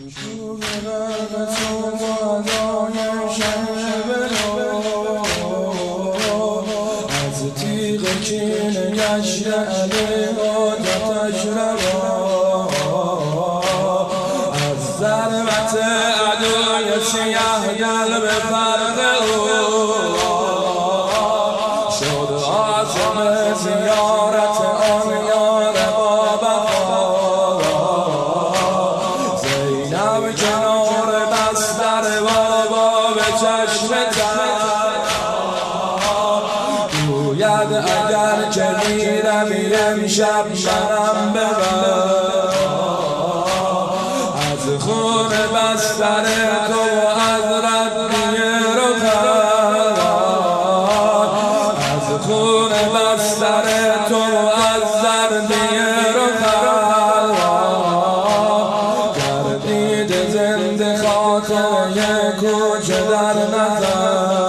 از تیغ کینه گشت علی آتش روا، از ضربت عدوی سیه دل به فرق او شد عازم زیارت آن یار با وفا. زینب کنار بستر بابا به چشم تر گوید اگر که میرم امشب منم ببر، از خون بستر تو و از ردی رخت، از خون بستر تو و از زردی رخت گردید زنده خاطره کوچه در نظر.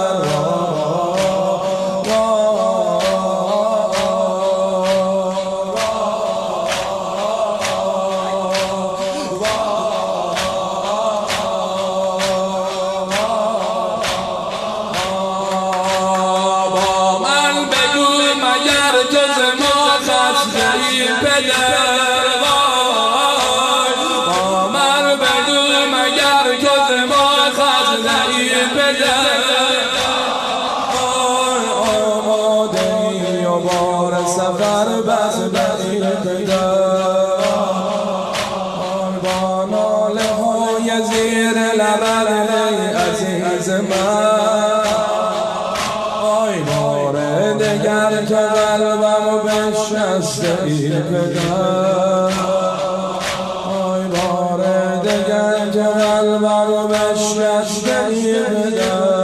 سفر بس بدی با ناله های زیر لبر عزیز من، آی بار دگر که قلبم بشکسته ای پدر، آی بار دگر که قلبم بشکسته ای پدر.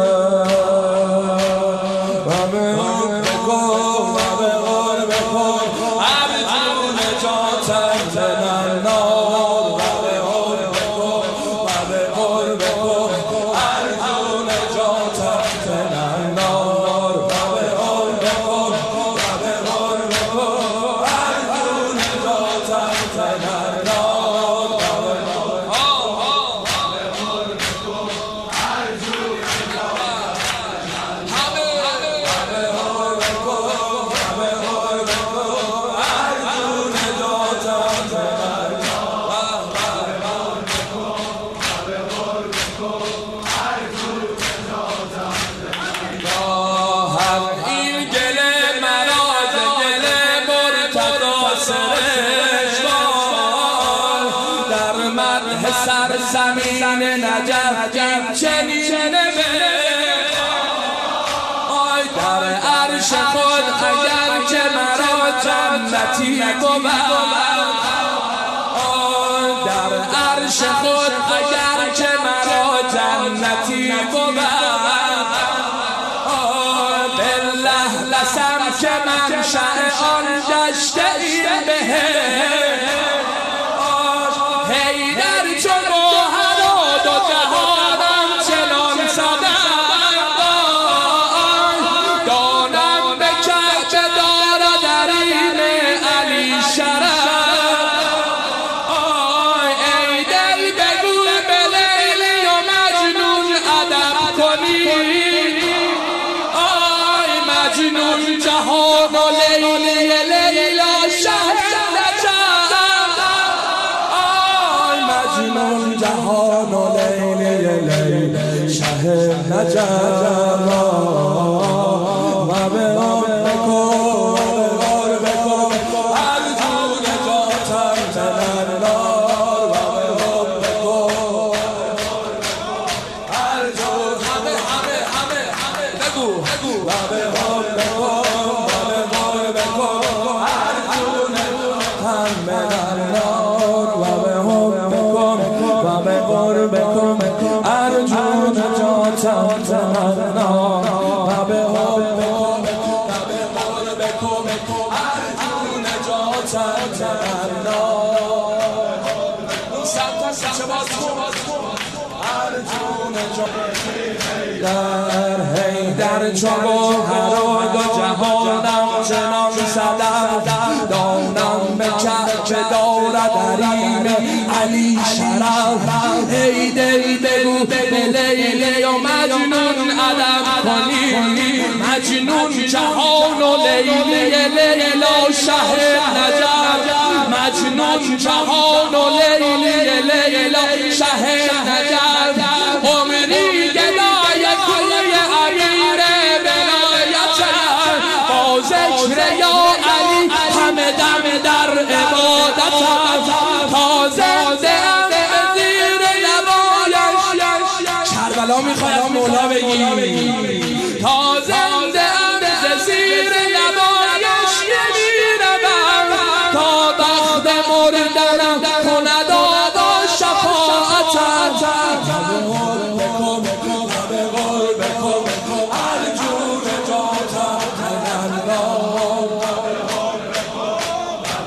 سر زمین نجف این چنین آی در عرش خود اگر که مرا جنتی بود، آی در عرش خود اگر که مرا جنتی بود، آی بالله لسم که منشأ آن گشته این بهشت. مجنون جهان و لیلی لیلا شهر نجف، آی مجنون جهان و لیلی لیلا شهر نجف. و به در هی در چو گوهر و دو جهانم چنان زدم دانم به کعبه دارد حریم علی شرف ای دل بگو به لیلی و مجنون ادب کنی مجنون جهان و لیلی لیلا شه نجف مجنون جهان و لیلی لیلا شه نجف عمری گدای کوی امیر ولایتم با ذکر یا علی همه دم در عبادتم تا زنده ام به زیر لبایش کربلا میخوایم مولا بگی تا زنده ام به زیر لبایش نمیروم تا وقت مردنم کند آقا شفاعتم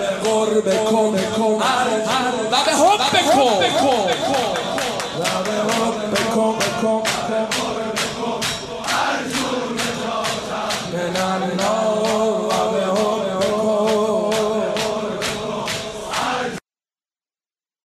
و به حب بکن